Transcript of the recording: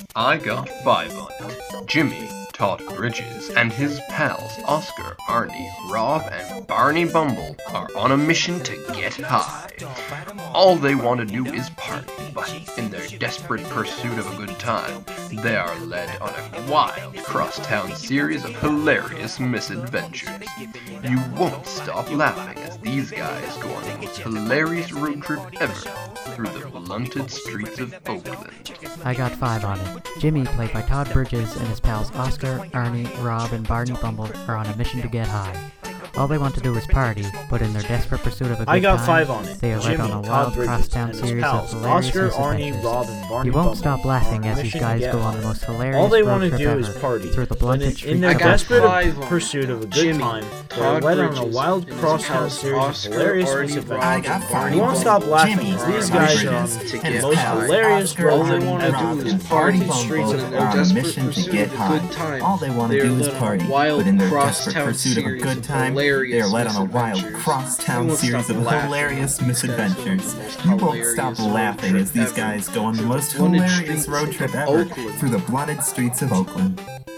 I got 5 on it. Jimmy, Todd Bridges, and his pals Oscar, Arnie, Rob, and Barney Bumble are on a mission to get high. All they want to do is party, but in their desperate pursuit of a good time, they are led on a wild cross-town series of hilarious misadventures. You won't stop laughing as these guys go on the most hilarious road trip ever through the blunted streets of Oakland. I got 5 on it. Jimmy, played by Todd Bridges, and his pals Oscar, Arnie, Rob, and Barney Bumble are on a mission to get high. All they want to do is party, but in their desperate pursuit of a good time, I got 5 on it. they are led Jimmy, on a Todd wild Bridges, crosstown and his series pals, of hilarious Oscar, Arnie, misadventures. Rob, and Barney You won't Bumble stop are laughing on a as these mission to guys get go on high. the most All hilarious they road want to trip do ever is party. through the But blunted in streets their of got desperate 5 on it. pursuit of a good Jimmy, time, they're Todd led on a Bridges, wild and his crosstown pals series Oscar, of hilarious Arnie, misadventures. Rob, I got and 5 Barney You won't on stop it. laughing Jimmy, as these Todd guys are Bridges, on to and get his the most pals, hilarious Oscar, All they road want Arnie, to ever. Rob, do is and party Barney streets Bumble in their are on a desperate mission to pursuit get of a high. good time. All they want They to are do is led on a party, wild but in their desperate crosstown pursuit of a series good of time, they hilarious are led on a wild misadventures. crosstown You won't series stop of laughing hilarious as these guys go on the misadventures. most You won't hilarious stop road laughing trip as these ever guys go on the through the most blunted hilarious streets road trip of ever Oakland. through the blotted streets of Oakland.